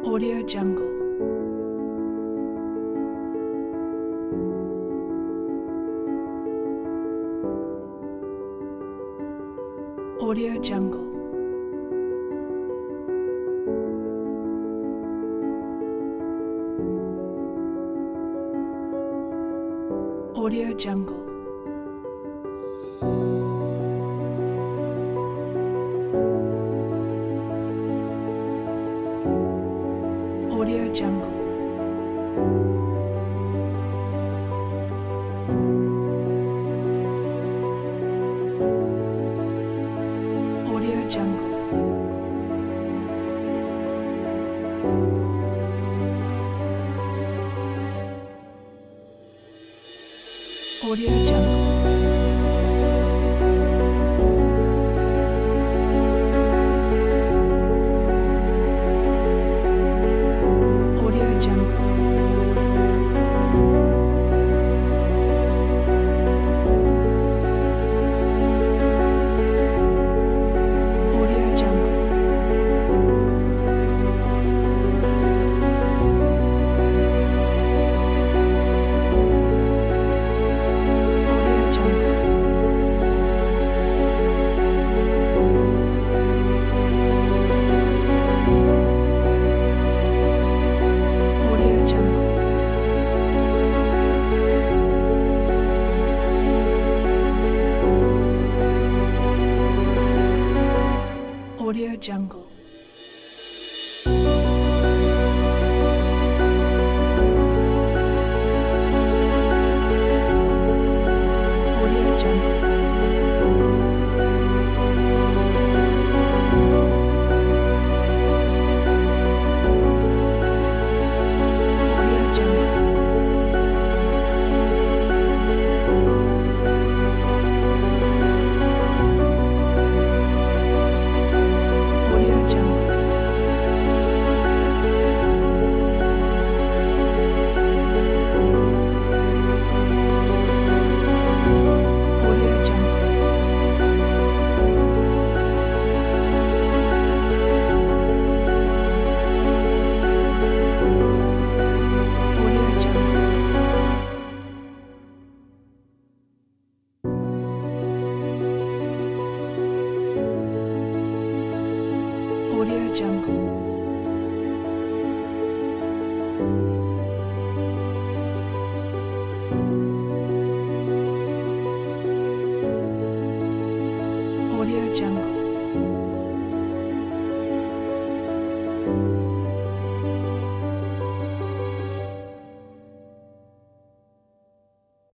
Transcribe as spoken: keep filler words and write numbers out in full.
Audio Jungle. Audio Jungle. Audio Jungle. Audio Jungle. Audio Jungle. Audio Jungle. Audio Jungle. Audio Jungle. Audio Jungle. Audio Jungle. Audio Jungle. Audio Jungle. Audio Jungle. Audio Jungle. Audio Jungle. Audio Jungle. Audio Jungle.